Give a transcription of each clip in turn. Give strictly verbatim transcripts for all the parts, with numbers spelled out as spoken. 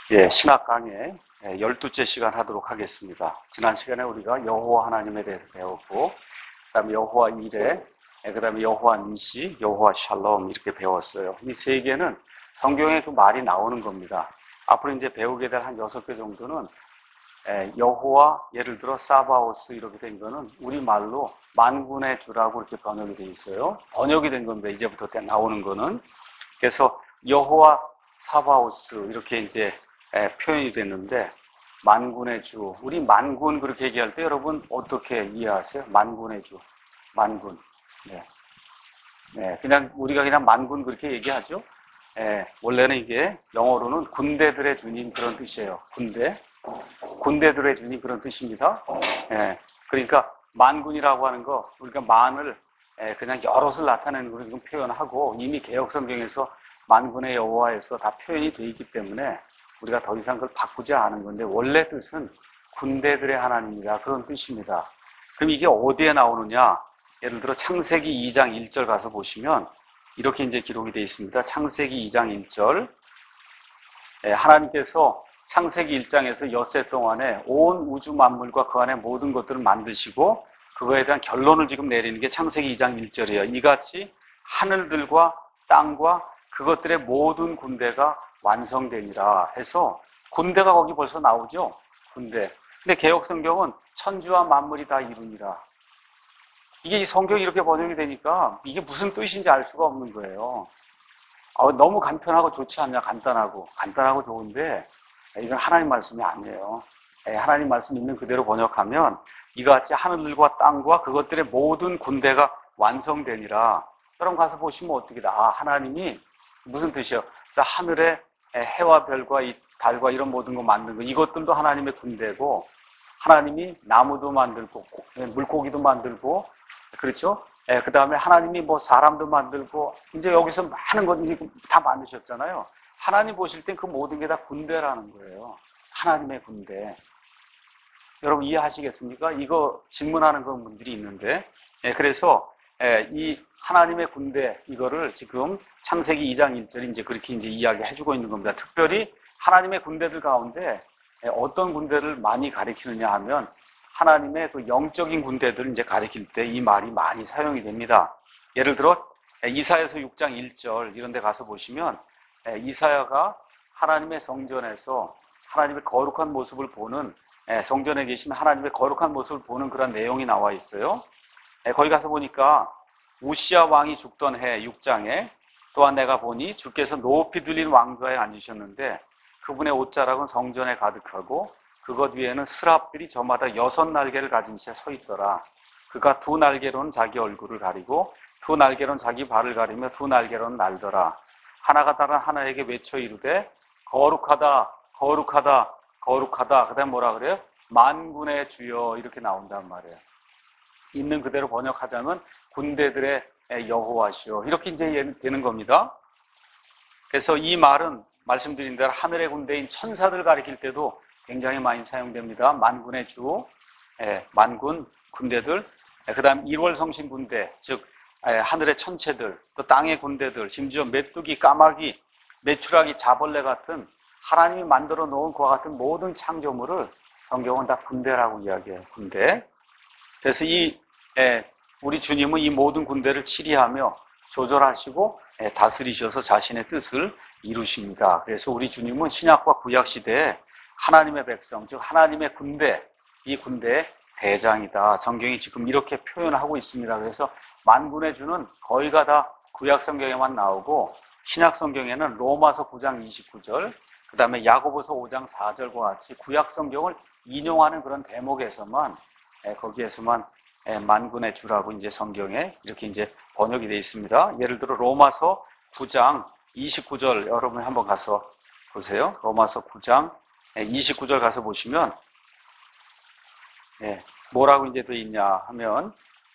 예, 신학 강의 열두째 시간 하도록 하겠습니다. 지난 시간에 우리가 여호와 하나님에 대해서 배웠고, 그 다음에 여호와 이레, 그 다음에 여호와 니시, 여호와 샬롬 이렇게 배웠어요. 이 세 개는 성경에 그 말이 나오는 겁니다. 앞으로 이제 배우게 될 한 여섯 개 정도는 여호와, 예를 들어 사바오스 이렇게 된 거는 우리말로 만군의 주라고 이렇게 번역이 돼 있어요. 번역이 된 겁니다. 이제부터 나오는 거는. 그래서 여호와 사바오스 이렇게 이제 예, 표현이 됐는데, 만군의 주. 우리 만군 그렇게 얘기할 때 여러분 어떻게 이해하세요? 만군의 주. 만군. 네. 네, 그냥 우리가 그냥 만군 그렇게 얘기하죠. 예, 원래는 이게 영어로는 군대들의 주님 그런 뜻이에요. 군대. 군대들의 주님 그런 뜻입니다. 예, 그러니까 만군이라고 하는 거, 우리가 만을 예, 그냥 여럿을 나타내는 걸로 지금 표현하고, 이미 개역성경에서 만군의 여호와에서 다 표현이 되어 있기 때문에 우리가 더 이상 그걸 바꾸지 않은 건데, 원래 뜻은 군대들의 하나님이다 그런 뜻입니다. 그럼 이게 어디에 나오느냐? 예를 들어 창세기 이 장 일 절 가서 보시면 이렇게 이제 기록이 되어 있습니다. 창세기 이 장 일 절. 예, 하나님께서 창세기 일 장에서 엿새 동안에 온 우주 만물과 그 안에 모든 것들을 만드시고 그거에 대한 결론을 지금 내리는 게 창세기 이 장 일 절이에요. 이같이 하늘들과 땅과 그것들의 모든 군대가 완성되니라 해서, 군대가 거기 벌써 나오죠. 군대. 근데 개역성경은 천지와 만물이 다 이루니라. 이게 이 성경이 이렇게 번역이 되니까 이게 무슨 뜻인지 알 수가 없는 거예요. 아, 너무 간편하고 좋지 않냐? 간단하고. 간단하고 좋은데 이건 하나님 말씀이 아니에요. 하나님 말씀 있는 그대로 번역하면 이같이 하늘들과 땅과 그것들의 모든 군대가 완성되니라. 여러분 가서 보시면 어떻게 다 아, 하나님이 무슨 뜻이에요? 자, 하늘에 해와 별과 이 달과 이런 모든 거 만든 거, 이것들도 하나님의 군대고, 하나님이 나무도 만들고 물고기도 만들고, 그렇죠? 예, 그 다음에 하나님이 뭐 사람도 만들고, 이제 여기서 많은 것들이 다 만드셨잖아요. 하나님 보실 땐 그 모든 게 다 군대라는 거예요. 하나님의 군대. 여러분 이해하시겠습니까? 이거 질문하는 그런 분들이 있는데, 예, 그래서 예, 이 하나님의 군대, 이거를 지금 창세기 이 장 일 절이 이제 그렇게 이제 이야기해주고 있는 겁니다. 특별히 하나님의 군대들 가운데 어떤 군대를 많이 가리키느냐 하면, 하나님의 그 영적인 군대들을 이제 가리킬 때 이 말이 많이 사용이 됩니다. 예를 들어 이사야서 육 장 일 절 이런 데 가서 보시면, 이사야가 하나님의 성전에서 하나님의 거룩한 모습을 보는, 성전에 계신 하나님의 거룩한 모습을 보는 그런 내용이 나와 있어요. 거기 가서 보니까 우시야 왕이 죽던 해 육 장에, 또한 내가 보니 주께서 높이 들린 왕좌에 앉으셨는데 그분의 옷자락은 성전에 가득하고 그것 위에는 스랍들이 저마다 여섯 날개를 가진 채 서 있더라. 그가 두 날개로는 자기 얼굴을 가리고 두 날개로는 자기 발을 가리며 두 날개로는 날더라. 하나가 다른 하나에게 외쳐 이르되 거룩하다 거룩하다 거룩하다. 그 다음 뭐라 그래요? 만군의 주여, 이렇게 나온단 말이에요. 있는 그대로 번역하자면 군대들의 여호와시여, 이렇게 이제 되는 겁니다. 그래서 이 말은 말씀드린 대로 하늘의 군대인 천사들 가리킬 때도 굉장히 많이 사용됩니다. 만군의 주, 만군 군대들, 그 다음 일월 성신 군대, 즉 하늘의 천체들, 또 땅의 군대들, 심지어 메뚜기, 까마귀, 메추라기, 자벌레 같은 하나님이 만들어 놓은 그와 같은 모든 창조물을 성경은 다 군대라고 이야기해요. 군대. 그래서 이 예, 우리 주님은 이 모든 군대를 치리하며 조절하시고 예, 다스리셔서 자신의 뜻을 이루십니다. 그래서 우리 주님은 신약과 구약 시대에 하나님의 백성, 즉 하나님의 군대, 이 군대의 대장이다. 성경이 지금 이렇게 표현하고 있습니다. 그래서 만군의 주는 거의가 다 구약 성경에만 나오고, 신약 성경에는 로마서 구 장 이십구 절, 그 다음에 야고보서 오 장 사 절과 같이 구약 성경을 인용하는 그런 대목에서만, 예, 거기에서만 예, 만군의 주라고 이제 성경에 이렇게 이제 번역이 되어 있습니다. 예를 들어 로마서 구 장 이십구 절 여러분 한번 가서 보세요. 로마서 구 장 이십구 절 가서 보시면 예, 뭐라고 이제 되어 있냐 하면,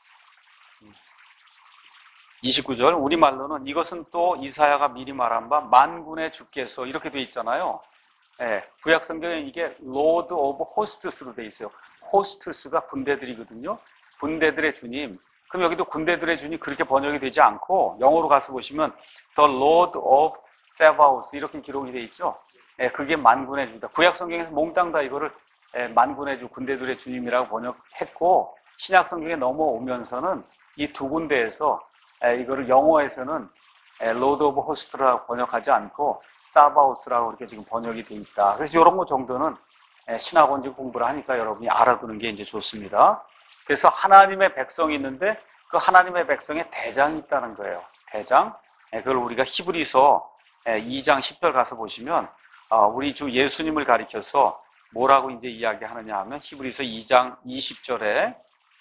이십구 절 우리말로는 이것은 또 이사야가 미리 말한 바 만군의 주께서, 이렇게 되어 있잖아요. 예, 구약 성경에 이게 Lord of Hosts로 되어 있어요. Hosts가 군대들이거든요. 군대들의 주님. 그럼 여기도 군대들의 주님 그렇게 번역이 되지 않고, 영어로 가서 보시면 The Lord of 세바오스 이렇게 기록이 돼 있죠. 예, 그게 만군의 주다. 구약 성경에서 몽땅 다 이거를 예, 만군의 주, 군대들의 주님이라고 번역했고, 신약 성경에 넘어오면서는 이 두 군데에서 예, 이거를 영어에서는 예, 로드 오브 호스트라고 번역하지 않고 사바오스라고 이렇게 지금 번역이 돼 있다. 그래서 이런 거 정도는 예, 신학원지 공부를 하니까 여러분이 알아두는 게 이제 좋습니다. 그래서 하나님의 백성이 있는데 그 하나님의 백성의 대장이 있다는 거예요. 대장. 예, 그걸 우리가 히브리서 예, 이 장 십 절 가서 보시면 어, 우리 주 예수님을 가리켜서 뭐라고 이제 이야기하느냐 하면 히브리서 이 장 이십 절에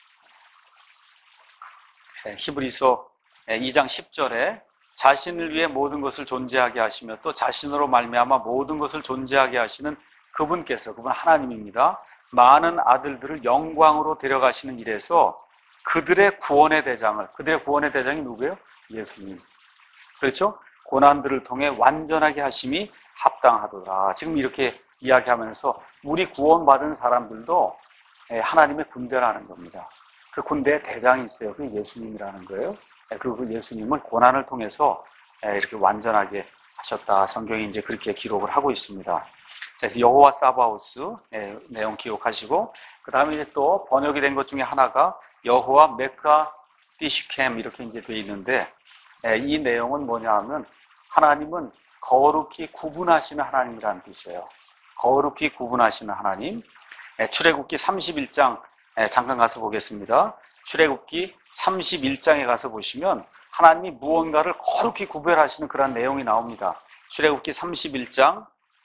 예, 히브리서 예, 이 장 십 절에 자신을 위해 모든 것을 존재하게 하시며 또 자신으로 말미암아 모든 것을 존재하게 하시는 그분께서, 그분 하나님입니다. 많은 아들들을 영광으로 데려가시는 일에서 그들의 구원의 대장을, 그들의 구원의 대장이 누구예요? 예수님. 그렇죠? 고난들을 통해 완전하게 하심이 합당하더라. 지금 이렇게 이야기하면서 우리 구원받은 사람들도 하나님의 군대라는 겁니다. 그 군대에 대장이 있어요. 그게 예수님이라는 거예요. 그리고 그 예수님을 고난을 통해서 이렇게 완전하게 하셨다. 성경이 이제 그렇게 기록을 하고 있습니다. 그래서 여호와 사바오스 내용 기억하시고, 그 다음에 이제 또 번역이 된 것 중에 하나가 여호와 메카 디시캠 이렇게 이제 돼 있는데, 이 내용은 뭐냐 하면 하나님은 거룩히 구분하시는 하나님이라는 뜻이에요. 거룩히 구분하시는 하나님. 출애굽기 삼십일 장 잠깐 가서 보겠습니다. 출애굽기 삼십일 장에 가서 보시면 하나님이 무언가를 거룩히 구별하시는 그런 내용이 나옵니다. 출애굽기 삼십일 장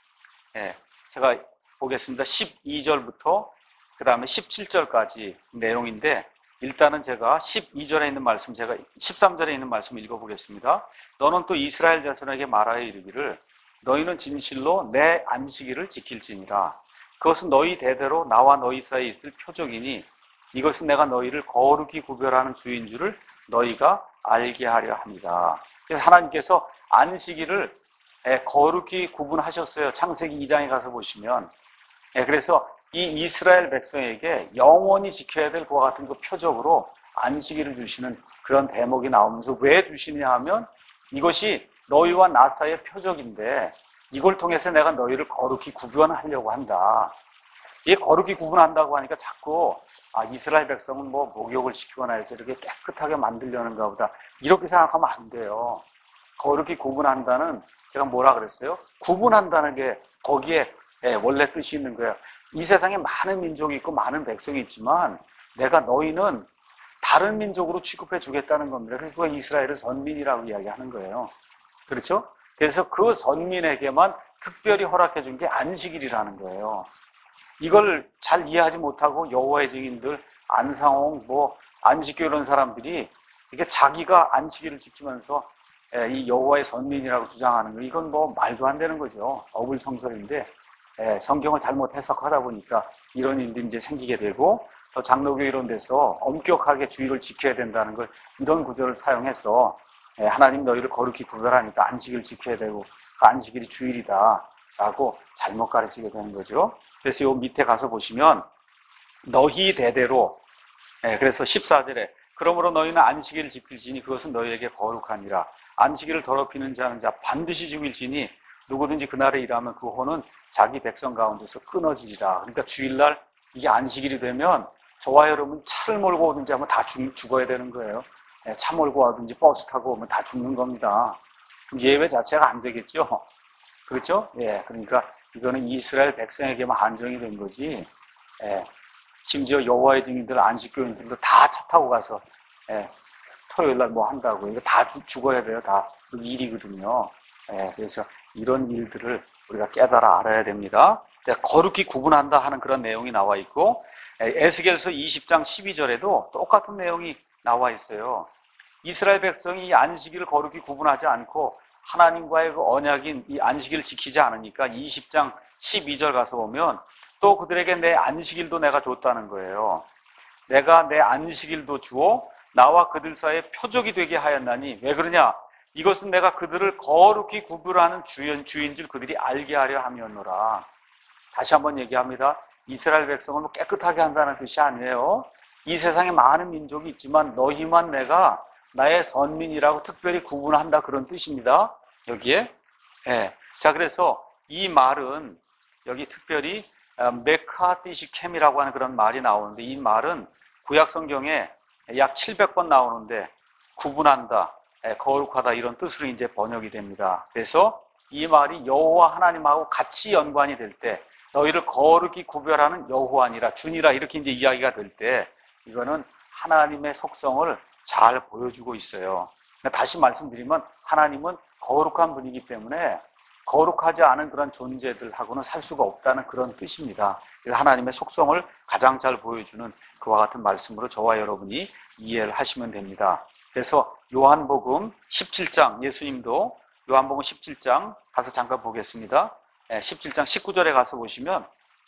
제가 보겠습니다. 십이 절부터 그 다음에 십칠 절까지 내용인데, 일단은 제가 십이 절에 있는 말씀, 제가 십삼 절에 있는 말씀 읽어보겠습니다. 너는 또 이스라엘 자손에게 말하여 이르기를 너희는 진실로 내 안식일을 지킬지니라. 그것은 너희 대대로 나와 너희 사이에 있을 표적이니 이것은 내가 너희를 거룩히 구별하는 주인 줄을 너희가 알게 하려 합니다. 그래서 하나님께서 안식일을 거룩히 구분하셨어요. 창세기 이 장에 가서 보시면. 그래서 이 이스라엘 백성에게 영원히 지켜야 될 그와 같은 그 표적으로 안식일을 주시는 그런 대목이 나오면서 왜 주시냐 하면 이것이 너희와 나 사이의 표적인데 이걸 통해서 내가 너희를 거룩히 구분하려고 한다. 이 거룩히 구분한다고 하니까 자꾸 아, 이스라엘 백성은 뭐 목욕을 시키거나 해서 이렇게 깨끗하게 만들려는가 보다 이렇게 생각하면 안 돼요. 거룩히 구분한다는, 제가 뭐라 그랬어요? 구분한다는 게 거기에 예, 원래 뜻이 있는 거예요. 이 세상에 많은 민족이 있고 많은 백성이 있지만 내가 너희는 다른 민족으로 취급해 주겠다는 겁니다. 그래서 그가 이스라엘을 선민이라고 이야기하는 거예요. 그렇죠? 그래서 그 선민에게만 특별히 허락해 준 게 안식일이라는 거예요. 이걸 잘 이해하지 못하고 여호와의 증인들, 안상홍, 뭐 안식교 이런 사람들이 이게 자기가 안식일을 지키면서 이 여호와의 선민이라고 주장하는 거, 이건 뭐 말도 안 되는 거죠. 어불성설인데 성경을 잘못 해석하다 보니까 이런 일들이 이제 생기게 되고, 또 장로교 이런 데서 엄격하게 주의를 지켜야 된다는 걸 이런 구절을 사용해서 하나님 너희를 거룩히 구별하니까 안식일을 지켜야 되고 그 안식일이 주일이다 라고 잘못 가르치게 되는 거죠. 그래서 요 밑에 가서 보시면 너희 대대로, 그래서 십사 절에 그러므로 너희는 안식일을 지킬지니 그것은 너희에게 거룩하니라. 안식일을 더럽히는 자는 자 반드시 죽일지니 누구든지 그날에 일하면 그 호는 자기 백성 가운데서 끊어지리라. 그러니까 주일날 이게 안식일이 되면 저와 여러분 차를 몰고 오든지 하면 다 죽, 죽어야 되는 거예요. 차 몰고 와든지 버스 타고 오면 다 죽는 겁니다. 그럼 예외 자체가 안 되겠죠. 그렇죠? 예, 그러니까 이거는 이스라엘 백성에게만 한정이 된 거지. 예, 심지어 여호와의 증인들, 안식교인들도 다 차 타고 가서 예, 토요일날 뭐 한다고 이거 다 죽, 죽어야 돼요. 다 일이거든요. 예, 그래서 이런 일들을 우리가 깨달아 알아야 됩니다. 거룩히 구분한다 하는 그런 내용이 나와 있고, 에스겔서 이십 장 십이 절에도 똑같은 내용이 나와 있어요. 이스라엘 백성이 이 안식일을 거룩히 구분하지 않고 하나님과의 그 언약인 이 안식일을 지키지 않으니까 이십 장 십이 절 가서 보면 또 그들에게 내 안식일도 내가 줬다는 거예요. 내가 내 안식일도 주어 나와 그들 사이에 표적이 되게 하였나니, 왜 그러냐? 이것은 내가 그들을 거룩히 구별하는 주인, 주인 줄 그들이 알게 하려 함이었노라. 다시 한번 얘기합니다. 이스라엘 백성을 뭐 깨끗하게 한다는 뜻이 아니에요. 이 세상에 많은 민족이 있지만 너희만 내가 나의 선민이라고 특별히 구분한다, 그런 뜻입니다. 여기에. 예. 자, 그래서 이 말은 여기 특별히 메카디시켐이라고 하는 그런 말이 나오는데, 이 말은 구약 성경에 약 칠백 번 나오는데 구분한다, 거룩하다 이런 뜻으로 이제 번역이 됩니다. 그래서 이 말이 여호와 하나님하고 같이 연관이 될 때, 너희를 거룩히 구별하는 여호와니라 주니라 이렇게 이제 이야기가 될 때, 이거는 하나님의 속성을 잘 보여주고 있어요. 다시 말씀드리면 하나님은 거룩한 분이기 때문에 거룩하지 않은 그런 존재들하고는 살 수가 없다는 그런 뜻입니다. 하나님의 속성을 가장 잘 보여주는 그와 같은 말씀으로 저와 여러분이 이해를 하시면 됩니다. 그래서 요한복음 십칠 장, 예수님도 요한복음 십칠 장 가서 잠깐 보겠습니다. 십칠 장 십구 절에 가서 보시면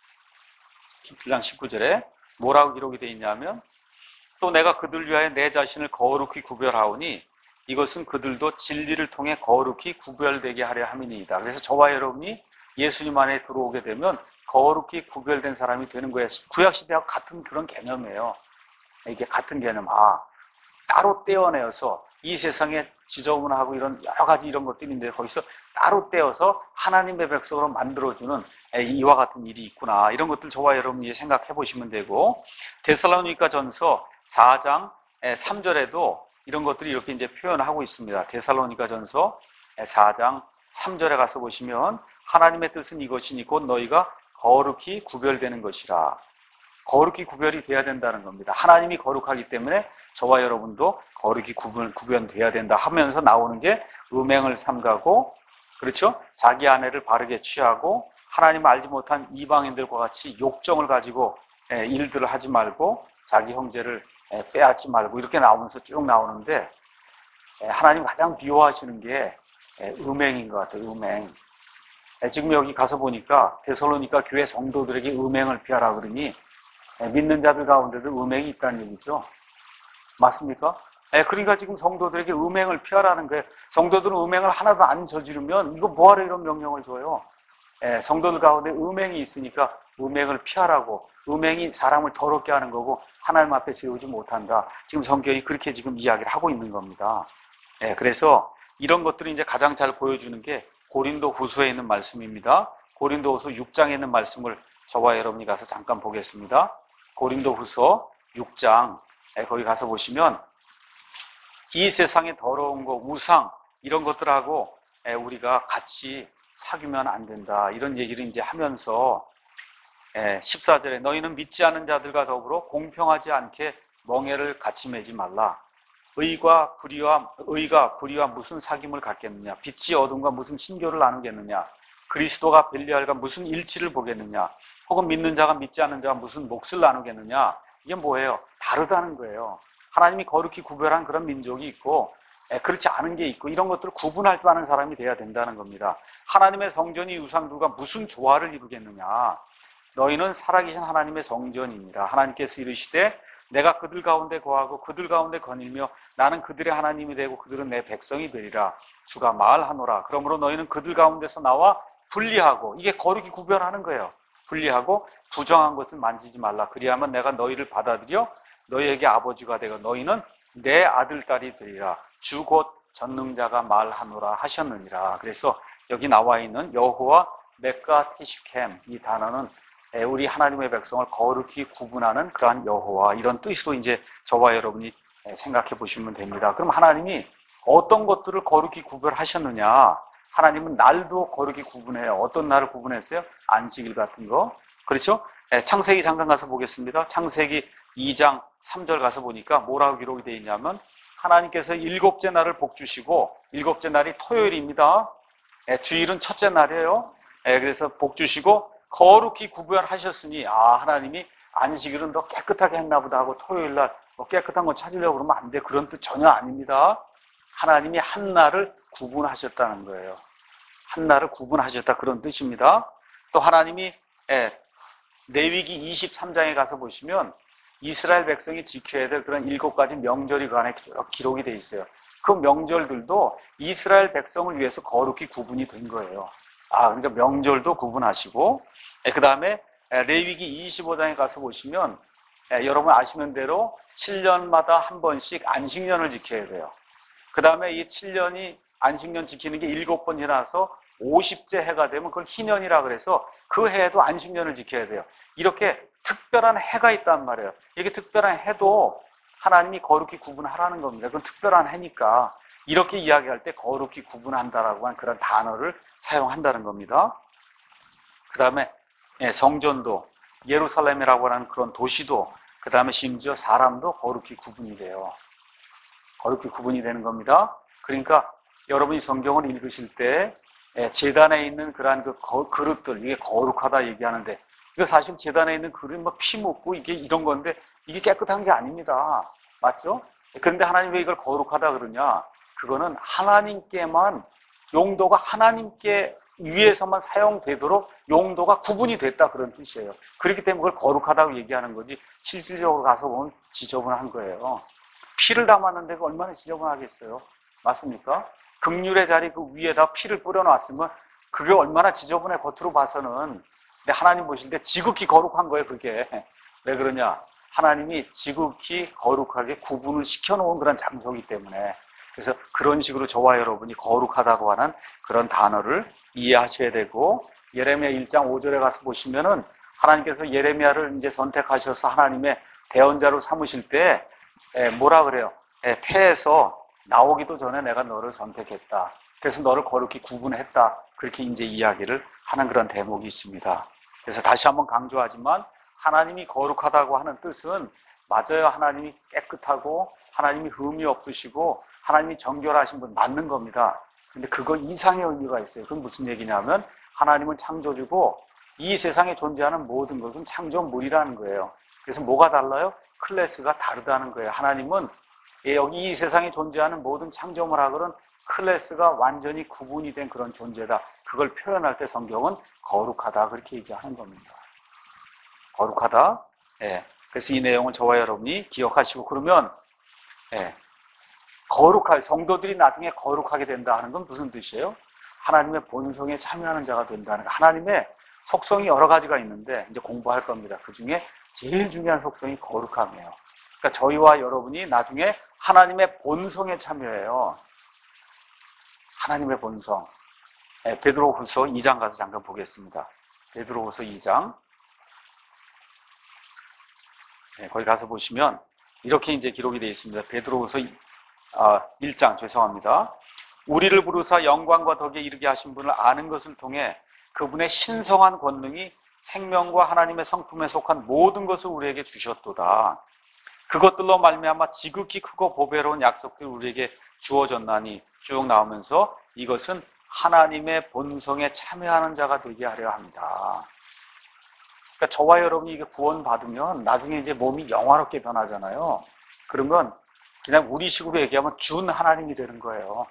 십칠 장 십구 절에 뭐라고 기록이 되어 있냐면, 또 내가 그들 위하여 내 자신을 거룩히 구별하오니 이것은 그들도 진리를 통해 거룩히 구별되게 하려 함이니이다. 그래서 저와 여러분이 예수님 안에 들어오게 되면 거룩히 구별된 사람이 되는 거예요. 구약시대와 같은 그런 개념이에요. 이게 같은 개념. 아, 따로 떼어내어서 이 세상에 지저분하고 이런 여러 가지 이런 것들인데 거기서 따로 떼어서 하나님의 백성으로 만들어주는 이와 같은 일이 있구나. 이런 것들 저와 여러분이 생각해 보시면 되고, 데살로니가 전서 사 장 삼 절에도 이런 것들이 이렇게 이제 표현하고 있습니다. 데살로니가 전서 사 장 삼 절에 가서 보시면 하나님의 뜻은 이것이니 곧 너희가 거룩히 구별되는 것이라. 거룩히 구별이 돼야 된다는 겁니다. 하나님이 거룩하기 때문에 저와 여러분도 거룩히 구분, 구별돼야 된다 하면서 나오는 게 음행을 삼가고, 그렇죠? 자기 아내를 바르게 취하고 하나님을 알지 못한 이방인들과 같이 욕정을 가지고 일들을 하지 말고 자기 형제를 빼앗지 말고 이렇게 나오면서 쭉 나오는데, 하나님 가장 비호하시는 게 음행인 것 같아요. 음행. 지금 여기 가서 보니까 데살로니가 교회 성도들에게 음행을 피하라 그러니 믿는 자들 가운데도 음행이 있다는 얘기죠. 맞습니까? 그러니까 지금 성도들에게 음행을 피하라는 거예요. 성도들은 음행을 하나도 안 저지르면 이거 뭐하러 이런 명령을 줘요. 성도들 가운데 음행이 있으니까 음행을 피하라고, 음행이 사람을 더럽게 하는 거고 하나님 앞에 세우지 못한다. 지금 성경이 그렇게 지금 이야기를 하고 있는 겁니다. 그래서 이런 것들을 이제 가장 잘 보여주는 게 고린도 후서에 있는 말씀입니다. 고린도 후서 육 장에 있는 말씀을 저와 여러분이 가서 잠깐 보겠습니다. 고린도 후서 육 장, 거기 가서 보시면 이 세상의 더러운 거, 우상 이런 것들하고 우리가 같이 사귀면 안 된다. 이런 얘기를 이제 하면서 십사 절에 너희는 믿지 않은 자들과 더불어 공평하지 않게 멍에를 같이 매지 말라. 의가 불의와 의가 불의와 무슨 사귐을 갖겠느냐? 빛이 어둠과 무슨 친교를 나누겠느냐? 그리스도가 벨리알과 무슨 일치를 보겠느냐? 혹은 믿는 자가 믿지 않는 자가 무슨 몫을 나누겠느냐? 이게 뭐예요? 다르다는 거예요. 하나님이 거룩히 구별한 그런 민족이 있고 그렇지 않은 게 있고, 이런 것들을 구분할 줄 아는 사람이 돼야 된다는 겁니다. 하나님의 성전이 우상들과 무슨 조화를 이루겠느냐? 너희는 살아계신 하나님의 성전입니다. 하나님께서 이르시되 내가 그들 가운데 거하고 그들 가운데 거닐며 나는 그들의 하나님이 되고 그들은 내 백성이 되리라. 주가 말하노라. 그러므로 너희는 그들 가운데서 나와 분리하고, 이게 거룩히 구별하는 거예요. 분리하고 부정한 것을 만지지 말라. 그리하면 내가 너희를 받아들여 너희에게 아버지가 되고 너희는 내 아들 딸이 되리라. 주 곧 전능자가 말하노라 하셨느니라. 그래서 여기 나와 있는 여호와 메카티시켐, 이 단어는 우리 하나님의 백성을 거룩히 구분하는 그러한 여호와, 이런 뜻으로 이제 저와 여러분이 생각해 보시면 됩니다. 그럼 하나님이 어떤 것들을 거룩히 구별하셨느냐? 하나님은 날도 거룩히 구분해요. 어떤 날을 구분했어요? 안식일 같은 거. 그렇죠? 창세기 잠깐 가서 보겠습니다. 창세기 이 장 삼 절 가서 보니까 뭐라고 기록이 되어 있냐면, 하나님께서 일곱째 날을 복주시고, 일곱째 날이 토요일입니다. 주일은 첫째 날이에요. 그래서 복주시고 거룩히 구별하셨으니, 아, 하나님이 안식일은 더 깨끗하게 했나 보다 하고 토요일 날 뭐 깨끗한 거 찾으려고 그러면 안 돼. 그런 뜻 전혀 아닙니다. 하나님이 한 날을 구분하셨다는 거예요. 한 날을 구분하셨다, 그런 뜻입니다. 또 하나님이 레위기 이십삼 장에 가서 보시면 이스라엘 백성이 지켜야 될 그런 일곱 가지 명절이 그 안에 기록이 되어 있어요. 그 명절들도 이스라엘 백성을 위해서 거룩히 구분이 된 거예요. 아, 그러니까 명절도 구분하시고, 그 다음에 레위기 이십오 장에 가서 보시면 여러분 아시는 대로 칠 년마다 한 번씩 안식년을 지켜야 돼요. 그 다음에 이 칠 년이 안식년 지키는 게 일곱 번 지나서 오십째 해가 되면 그걸 희년이라 그래서 그 해에도 안식년을 지켜야 돼요. 이렇게 특별한 해가 있단 말이에요. 이게 특별한 해도 하나님이 거룩히 구분하라는 겁니다. 그건 특별한 해니까 이렇게 이야기할 때 거룩히 구분한다라고 하는 그런 단어를 사용한다는 겁니다. 그 다음에 성전도, 예루살렘이라고 하는 그런 도시도, 그 다음에 심지어 사람도 거룩히 구분이 돼요. 거룩히 구분이 되는 겁니다. 그러니까 여러분이 성경을 읽으실 때 제단에 있는 그러한 그 그릇들, 이게 거룩하다 얘기하는데, 이거 사실 제단에 있는 그릇 뭐 피 묻고 이게 이런 건데 이게 깨끗한 게 아닙니다. 맞죠? 그런데 하나님 왜 이걸 거룩하다 그러냐? 그거는 하나님께만, 용도가 하나님께 위해서만 사용되도록 용도가 구분이 됐다 그런 뜻이에요. 그렇기 때문에 그걸 거룩하다고 얘기하는 거지 실질적으로 가서 보면 지저분한 거예요. 피를 담았는데 그 얼마나 지저분하겠어요? 맞습니까? 긍휼의 자리 그 위에다 피를 뿌려놨으면 그게 얼마나 지저분해 겉으로 봐서는. 근데 하나님 보실 때 지극히 거룩한 거예요. 그게 왜 그러냐? 하나님이 지극히 거룩하게 구분을 시켜놓은 그런 장소이기 때문에. 그래서 그런 식으로 저와 여러분이 거룩하다고 하는 그런 단어를 이해하셔야 되고, 예레미야 일 장 오 절에 가서 보시면은 하나님께서 예레미야를 이제 선택하셔서 하나님의 대언자로 삼으실 때 뭐라 그래요? 태에서 나오기도 전에 내가 너를 선택했다. 그래서 너를 거룩히 구분했다. 그렇게 이제 이야기를 하는 그런 대목이 있습니다. 그래서 다시 한번 강조하지만 하나님이 거룩하다고 하는 뜻은 맞아요. 하나님이 깨끗하고 하나님이 흠이 없으시고 하나님이 정결하신 분 맞는 겁니다. 근데 그거 이상의 의미가 있어요. 그건 무슨 얘기냐면 하나님은 창조주고 이 세상에 존재하는 모든 것은 창조물이라는 거예요. 그래서 뭐가 달라요? 클래스가 다르다는 거예요. 하나님은 여기 이 세상에 존재하는 모든 창조물하고는 클래스가 완전히 구분이 된 그런 존재다. 그걸 표현할 때 성경은 거룩하다 그렇게 얘기하는 겁니다. 거룩하다. 예. 그래서 이 내용을 저와 여러분이 기억하시고, 그러면 예. 거룩할 성도들이 나중에 거룩하게 된다 하는 건 무슨 뜻이에요? 하나님의 본성에 참여하는 자가 된다는 거. 하나님의 속성이 여러 가지가 있는데 이제 공부할 겁니다. 그 중에 제일 중요한 속성이 거룩함이에요. 그러니까 저희와 여러분이 나중에 하나님의 본성에 참여해요. 하나님의 본성. 네, 베드로후서 이 장 가서 잠깐 보겠습니다. 베드로후서 이 장. 네, 거기 가서 보시면 이렇게 이제 기록이 되어 있습니다. 베드로후서 일 장, 죄송합니다. 우리를 부르사 영광과 덕에 이르게 하신 분을 아는 것을 통해 그분의 신성한 권능이 생명과 하나님의 성품에 속한 모든 것을 우리에게 주셨도다. 그것들로 말미암아 지극히 크고 보배로운 약속들이 우리에게 주어졌나니, 쭉 나오면서 이것은 하나님의 본성에 참여하는 자가 되게 하려 합니다. 그러니까 저와 여러분이 이게 구원받으면 나중에 이제 몸이 영화롭게 변하잖아요. 그러면 그냥 우리식으로 얘기하면 준 하나님이 되는 거예요.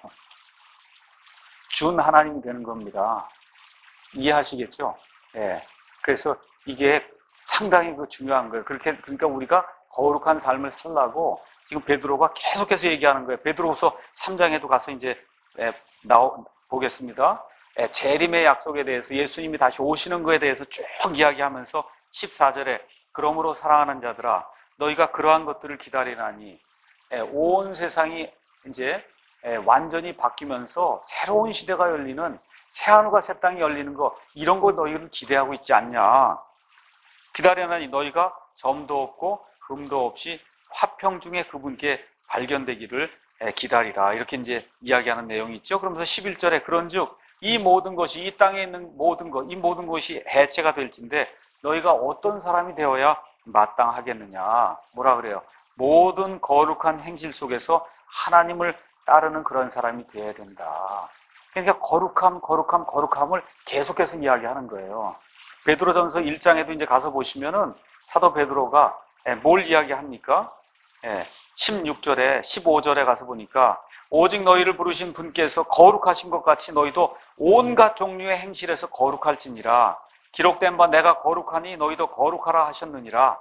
준 하나님이 되는 겁니다. 이해하시겠죠? 예. 그래서 이게 상당히 그 중요한 거예요. 그렇게, 그러니까 우리가 거룩한 삶을 살라고 지금 베드로가 계속해서 얘기하는 거예요. 베드로후서 삼 장에도 가서 이제 예, 나오, 보겠습니다. 예, 재림의 약속에 대해서, 예수님이 다시 오시는 거에 대해서 쭉 이야기하면서 십사 절에 그러므로 사랑하는 자들아 너희가 그러한 것들을 기다리나니, 예, 온 세상이 이제 예, 완전히 바뀌면서 새로운 시대가 열리는, 새하늘과 새 땅이 열리는 거, 이런 거 너희를 기대하고 있지 않냐. 기다리나니 너희가 점도 없고 흠도 없이 화평 중에 그분께 발견되기를 기다리라. 이렇게 이제 이야기하는 내용이 있죠. 그러면서 십일 절에 그런즉 이 모든 것이, 이 땅에 있는 모든 것, 이 모든 것이 해체가 될진데 너희가 어떤 사람이 되어야 마땅하겠느냐. 뭐라 그래요? 모든 거룩한 행실 속에서 하나님을 따르는 그런 사람이 되어야 된다. 그러니까 거룩함, 거룩함, 거룩함을 계속해서 이야기하는 거예요. 베드로전서 일 장에도 이제 가서 보시면은 사도 베드로가 뭘 이야기합니까? 십육 절에, 십오 절에 가서 보니까 오직 너희를 부르신 분께서 거룩하신 것 같이 너희도 온갖 종류의 행실에서 거룩할지니라. 기록된 바 내가 거룩하니 너희도 거룩하라 하셨느니라.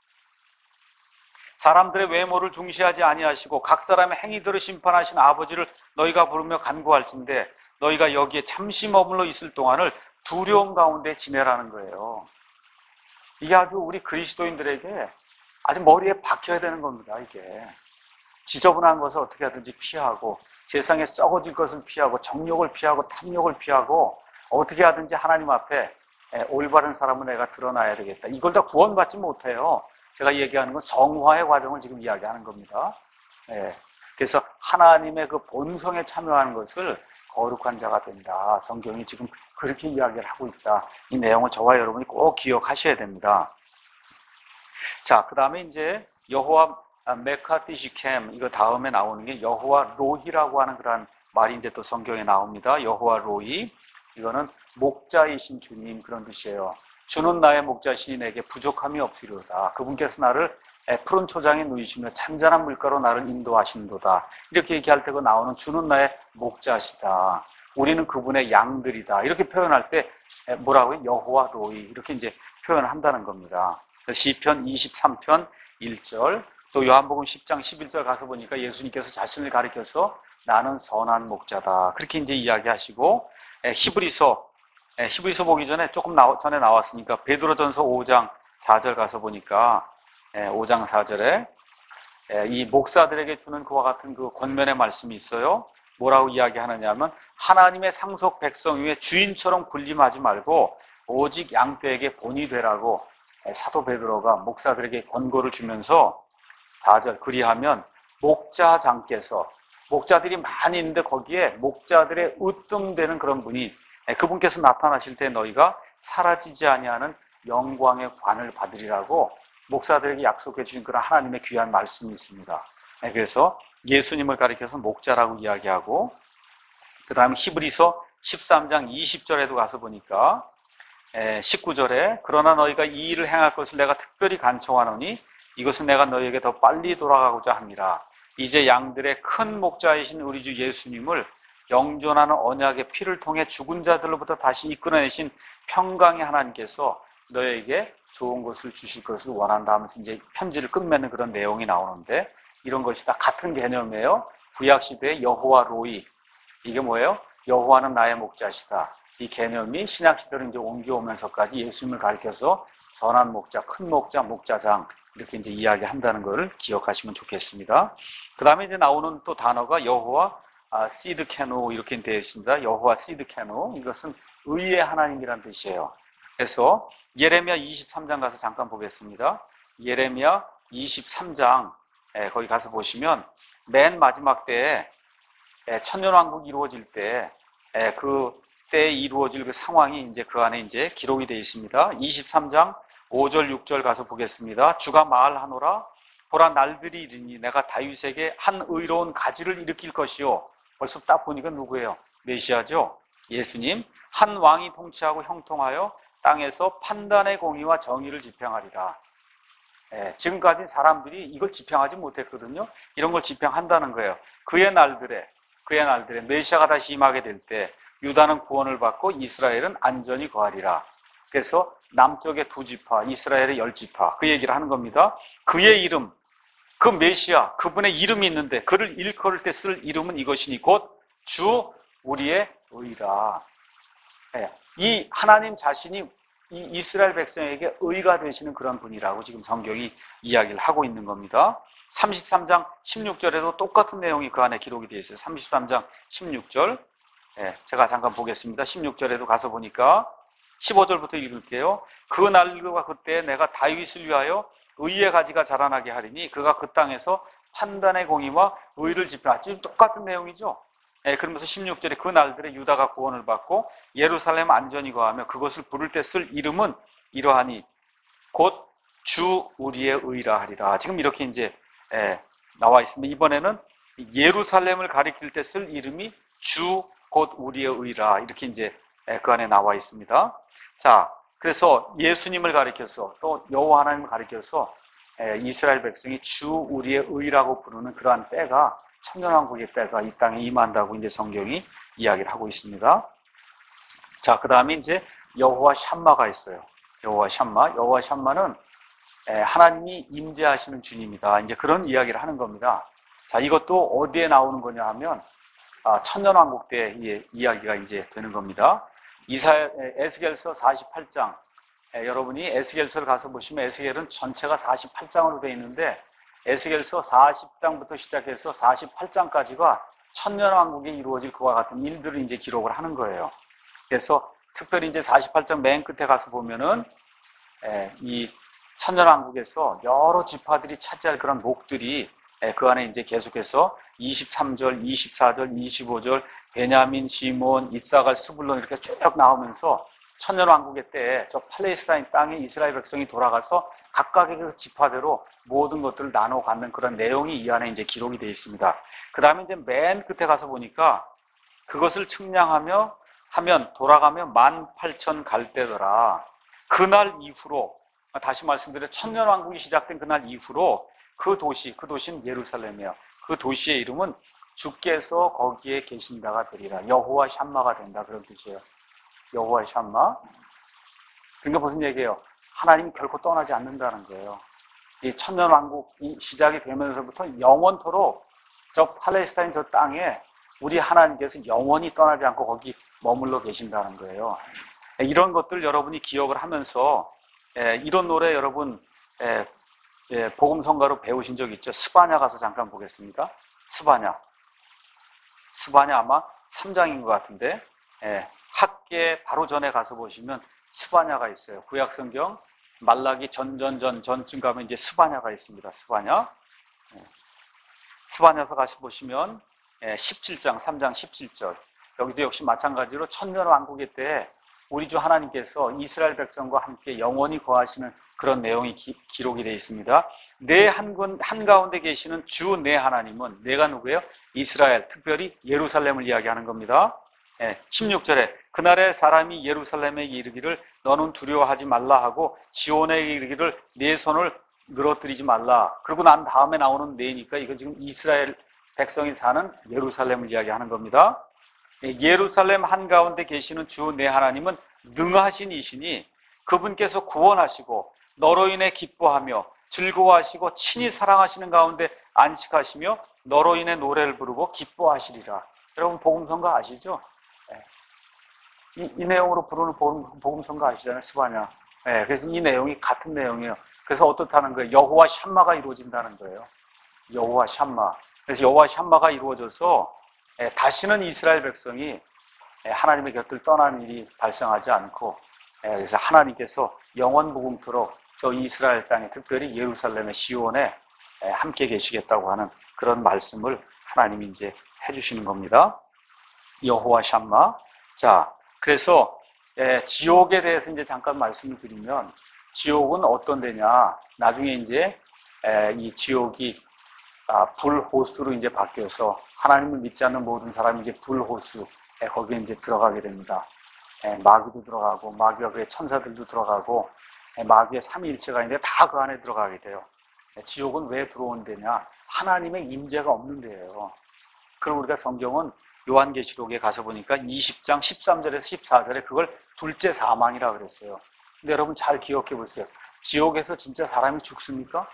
사람들의 외모를 중시하지 아니하시고 각 사람의 행위들을 심판하신 아버지를 너희가 부르며 간구할진대 너희가 여기에 잠시 머물러 있을 동안을 두려움 가운데 지내라는 거예요. 이게 아주 우리 그리스도인들에게 아주 머리에 박혀야 되는 겁니다. 이게 지저분한 것을 어떻게 하든지 피하고 세상에 썩어질 것을 피하고 정욕을 피하고 탐욕을 피하고 어떻게 하든지 하나님 앞에 올바른 사람은 내가 드러나야 되겠다. 이걸 다 구원받지 못해요. 제가 얘기하는 건 성화의 과정을 지금 이야기하는 겁니다. 예. 그래서 하나님의 그 본성에 참여하는 것을 거룩한 자가 된다. 성경이 지금 그렇게 이야기를 하고 있다. 이 내용을 저와 여러분이 꼭 기억하셔야 됩니다. 자, 그 다음에 이제 여호와 메카티시캠, 이거 다음에 나오는 게 여호와 로히라고 하는 그런 말이 이제 또 성경에 나옵니다. 여호와 로히, 이거는 목자이신 주님, 그런 뜻이에요. 주는 나의 목자시니 내게 부족함이 없으리로다. 그분께서 나를 푸른 초장에 누이시며 잔잔한 물가로 나를 인도하시는도다. 이렇게 얘기할 때 그 나오는 주는 나의 목자시다. 우리는 그분의 양들이다. 이렇게 표현할 때 뭐라고요? 여호와 로히, 이렇게 이제 표현을 한다는 겁니다. 시편 이십삼 편 일 절, 또 요한복음 십 장 십일 절 가서 보니까 예수님께서 자신을 가리켜서 나는 선한 목자다. 그렇게 이제 이야기하시고, 히브리서, 히브리서 보기 전에 조금 나, 전에 나왔으니까 베드로전서 오 장 사 절 가서 보니까 오 장 사 절에 이 목사들에게 주는 그와 같은 그 권면의 말씀이 있어요. 뭐라고 이야기하느냐 하면 하나님의 상속 백성 위에 주인처럼 군림하지 말고 오직 양떼에게 본이 되라고 사도 베드로가 목사들에게 권고를 주면서 사 절, 그리하면 목자장께서, 목자들이 많이 있는데 거기에 목자들의 으뜸되는 그런 분이, 그분께서 나타나실 때 너희가 사라지지 아니하는 영광의 관을 받으리라고 목사들에게 약속해 주신 그런 하나님의 귀한 말씀이 있습니다. 그래서 예수님을 가리켜서 목자라고 이야기하고, 그 다음에 히브리서 십삼 장 이십 절에도 가서 보니까 십구 절에 그러나 너희가 이 일을 행할 것을 내가 특별히 간청하노니 이것은 내가 너희에게 더 빨리 돌아가고자 합니다. 이제 양들의 큰 목자이신 우리 주 예수님을 영존하는 언약의 피를 통해 죽은 자들로부터 다시 이끌어내신 평강의 하나님께서 너희에게 좋은 것을 주실 것을 원한다 하면서 이제 편지를 끝맺는 그런 내용이 나오는데, 이런 것이 다 같은 개념이에요. 구약시대의 여호와 로이, 이게 뭐예요? 여호와는 나의 목자시다. 이 개념이 신약시대로 이제 옮겨오면서까지 예수님을 가리켜서 선한 목자, 큰 목자, 목자장, 이렇게 이제 이야기한다는 것을 기억하시면 좋겠습니다. 그 다음에 이제 나오는 또 단어가 여호와 아, 시드케노, 이렇게 되어 있습니다. 여호와 시드케노, 이것은 의의 하나님이라는 뜻이에요. 그래서 예레미야 이십삼 장 가서 잠깐 보겠습니다. 예레미야 이십삼 장, 예, 거기 가서 보시면 맨 마지막 때에 예, 천년왕국이 이루어질 때, 예, 그 때에 이루어질 그 상황이 이제 그 안에 이제 기록이 되어 있습니다. 이십삼 장 오 절 육 절 가서 보겠습니다. 주가 말하노라, 보라 날들이 이르니 내가 다윗에게 한 의로운 가지를 일으킬 것이요. 벌써 딱 보니까 누구예요? 메시아죠. 예수님. 한 왕이 통치하고 형통하여 땅에서 판단의 공의와 정의를 집행하리라. 예, 지금까지 사람들이 이걸 집행하지 못했거든요. 이런 걸 집행한다는 거예요. 그의 날들에, 그의 날들에 메시아가 다시 임하게 될 때 유다는 구원을 받고 이스라엘은 안전히 거하리라. 그래서 남쪽의 두 지파, 이스라엘의 열 지파, 그 얘기를 하는 겁니다. 그의 이름, 그 메시아, 그분의 이름이 있는데 그를 일컬을 때 쓸 이름은 이것이니 곧 주 우리의 의라. 예, 이 하나님 자신이 이 이스라엘 백성에게 의가 되시는 그런 분이라고 지금 성경이 이야기를 하고 있는 겁니다. 삼십삼 장 십육 절에도 똑같은 내용이 그 안에 기록이 되어 있어요. 삼십삼 장 십육 절. 예, 제가 잠깐 보겠습니다. 십육 절에도 가서 보니까 십오 절부터 읽을게요. 그 날과 그때 내가 다윗을 위하여 의의 가지가 자라나게 하리니 그가 그 땅에서 판단의 공의와 의를 집행하리. 지금 똑같은 내용이죠. 예, 그러면서 십육 절에 그 날들에 유다가 구원을 받고 예루살렘 안전히 거하며 그것을 부를 때 쓸 이름은 이러하니 곧 주 우리의 의라 하리라. 지금 이렇게 이제 예, 나와 있습니다. 이번에는 예루살렘을 가리킬 때 쓸 이름이 주 곧 우리의 의라, 이렇게 이제 예, 그 안에 나와 있습니다. 자, 그래서 예수님을 가리켜서 또 여호와 하나님을 가리켜서 예, 이스라엘 백성이 주 우리의 의라고 부르는 그러한 때가, 천년왕국의 때가 이 땅에 임한다고 이제 성경이 이야기를 하고 있습니다. 자, 그 다음에 이제 여호와 샴마가 있어요. 여호와 샴마. 여호와 샴마는 하나님이 임재하시는 주님이다. 이제 그런 이야기를 하는 겁니다. 자, 이것도 어디에 나오는 거냐 하면 천년왕국 때 이야기가 이제 되는 겁니다. 이사야, 에스겔서 사십팔 장. 여러분이 에스겔서를 가서 보시면 에스겔은 전체가 사십팔 장으로 되어 있는데 에스겔서 사십 장부터 시작해서 사십팔 장까지가 천년왕국에 이루어질 그와 같은 일들을 이제 기록을 하는 거예요. 그래서 특별히 이제 사십팔 장 맨 끝에 가서 보면은 이 천년왕국에서 여러 지파들이 차지할 그런 목들이 그 안에 이제 계속해서 이십삼 절, 이십사 절, 이십오 절, 베냐민, 시몬, 이사갈, 스불론 이렇게 쭉 나오면서 천년왕국의 때에 저 팔레스타인 땅에 이스라엘 백성이 돌아가서 각각의 그 지파대로 모든 것들을 나눠 갖는 그런 내용이 이 안에 이제 기록이 되어 있습니다. 그 다음에 이제 맨 끝에 가서 보니까 그것을 측량하며 하면 돌아가며 만 팔천 갈대더라. 그날 이후로, 다시 말씀드려 천년왕국이 시작된 그날 이후로 그 도시, 그 도시는 예루살렘이에요. 그 도시의 이름은 주께서 거기에 계신다가 되리라. 여호와 샴마가 된다, 그런 뜻이에요. 여호와 샴마. 그러니까 무슨 얘기예요? 하나님이 결코 떠나지 않는다는 거예요. 이 천년왕국이 시작이 되면서부터 영원토록 저 팔레스타인 저 땅에 우리 하나님께서 영원히 떠나지 않고 거기 머물러 계신다는 거예요. 이런 것들 여러분이 기억을 하면서 이런 노래 여러분 복음성가로 배우신 적 있죠? 스바냐 가서 잠깐 보겠습니다. 스바냐. 스바냐 아마 삼 장인 것 같은데 학계 바로 전에 가서 보시면 스바냐가 있어요. 구약성경 말라기 전전전 전쯤 가면 이제 스바냐가 있습니다. 스바냐. 스바냐서 가서 보시면 십칠 장, 삼 장 십칠 절. 여기도 역시 마찬가지로 천년왕국의 때에 우리 주 하나님께서 이스라엘 백성과 함께 영원히 거하시는 그런 내용이 기, 기록이 되어 있습니다. 내 한, 한가운데 계시는 주 내 하나님은 내가 누구예요? 이스라엘, 특별히 예루살렘을 이야기하는 겁니다. 십육 절에 그날에 사람이 예루살렘에 이르기를 너는 두려워하지 말라 하고 지온에 이르기를 내 손을 늘어뜨리지 말라. 그리고 난 다음에 나오는 내니까 이거 지금 이스라엘 백성이 사는 예루살렘을 이야기하는 겁니다. 예루살렘 한가운데 계시는 주 내 하나님은 능하신 이시니 그분께서 구원하시고 너로 인해 기뻐하며 즐거워하시고 친히 사랑하시는 가운데 안식하시며 너로 인해 노래를 부르고 기뻐하시리라. 여러분 복음성가 아시죠? 이, 이 내용으로 부르는 복음, 복음성가 아시잖아요. 스바냐. 네, 그래서 이 내용이 같은 내용이에요. 그래서 어떻다는 거예요? 여호와 샴마가 이루어진다는 거예요. 여호와 샴마. 그래서 여호와 샴마가 이루어져서 예, 다시는 이스라엘 백성이 예, 하나님의 곁을 떠나는 일이 발생하지 않고 예, 그래서 하나님께서 영원무궁토록 저 이스라엘 땅에 특별히 예루살렘의 시온에 예, 함께 계시겠다고 하는 그런 말씀을 하나님이 이제 해주시는 겁니다. 여호와 샴마. 자, 그래서 예, 지옥에 대해서 이제 잠깐 말씀을 드리면 지옥은 어떤 데냐? 나중에 이제 예, 이 지옥이 아, 불호수로 이제 바뀌어서 하나님을 믿지 않는 모든 사람이 이제 불호수 에, 거기에 이제 들어가게 됩니다. 에, 마귀도 들어가고 마귀와 그의 천사들도 들어가고 에, 마귀의 삼위일체가 있는데 다 그 안에 들어가게 돼요. 에, 지옥은 왜 들어온 데냐? 하나님의 임재가 없는 데예요. 그럼 우리가 성경은 요한계시록에 가서 보니까 이십 장 십삼 절에서 십사 절에 그걸 둘째 사망이라 그랬어요. 근데 여러분 잘 기억해 보세요. 지옥에서 진짜 사람이 죽습니까?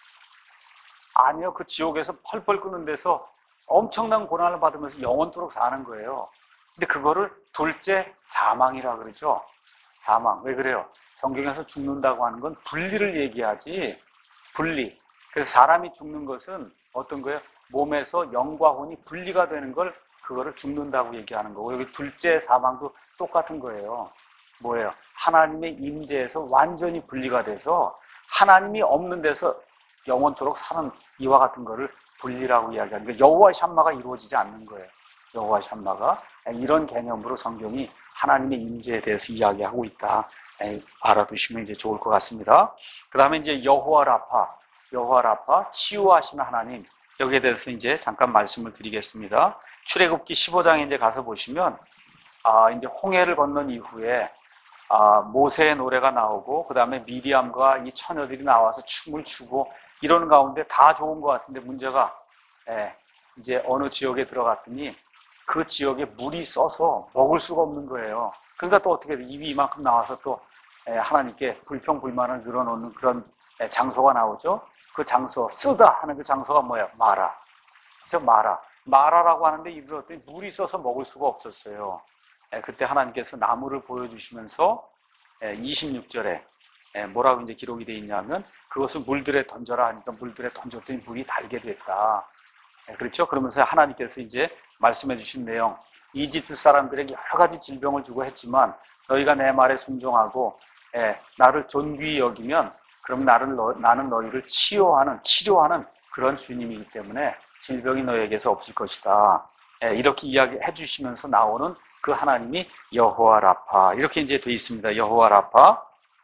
아니요. 그 지옥에서 펄펄 끓는 데서 엄청난 고난을 받으면서 영원토록 사는 거예요. 근데 그거를 둘째 사망이라 그러죠. 사망. 왜 그래요? 성경에서 죽는다고 하는 건 분리를 얘기하지. 분리. 그래서 사람이 죽는 것은 어떤 거예요? 몸에서 영과 혼이 분리가 되는 걸 그거를 죽는다고 얘기하는 거고 여기 둘째 사망도 똑같은 거예요. 뭐예요? 하나님의 임재에서 완전히 분리가 돼서 하나님이 없는 데서 영원토록 사는 이와 같은 거를 분리라고 이야기하는 거예요. 여호와 샴마가 이루어지지 않는 거예요. 여호와 샴마가 이런 개념으로 성경이 하나님의 임재에 대해서 이야기하고 있다. 알아두시면 이제 좋을 것 같습니다. 그 다음에 이제 여호와 라파, 여호와 라파 치유하시는 하나님 여기에 대해서 이제 잠깐 말씀을 드리겠습니다. 출애굽기 십오 장에 이제 가서 보시면 아 이제 홍해를 건넌 이후에 아 모세의 노래가 나오고 그 다음에 미리암과 이 처녀들이 나와서 춤을 추고 이런 가운데 다 좋은 것 같은데 문제가 예, 이제 어느 지역에 들어갔더니 그 지역에 물이 써서 먹을 수가 없는 거예요. 그러니까 또 어떻게 입이 이만큼 나와서 또 예, 하나님께 불평불만을 늘어놓는 그런 예, 장소가 나오죠. 그 장소 쓰다 하는 그 장소가 뭐예요? 마라. 그래서 마라. 마라라고 하는데 입을 어더니 물이 써서 먹을 수가 없었어요. 예, 그때 하나님께서 나무를 보여주시면서 예, 이십육 절에 예, 뭐라고 이제 기록이 되어 있냐면 그것을 물들에 던져라 하니까 물들에 던졌더니 물이 달게 됐다. 그렇죠? 그러면서 하나님께서 이제 말씀해 주신 내용, 이집트 사람들에게 여러 가지 질병을 주고 했지만 너희가 내 말에 순종하고 예, 나를 존귀히 여기면 그럼 나를 너, 나는 너희를 치료하는 치료하는 그런 주님이기 때문에 질병이 너희에게서 없을 것이다. 예, 이렇게 이야기해 주시면서 나오는 그 하나님이 여호와 라파, 이렇게 이제 되어 있습니다. 여호와 라파.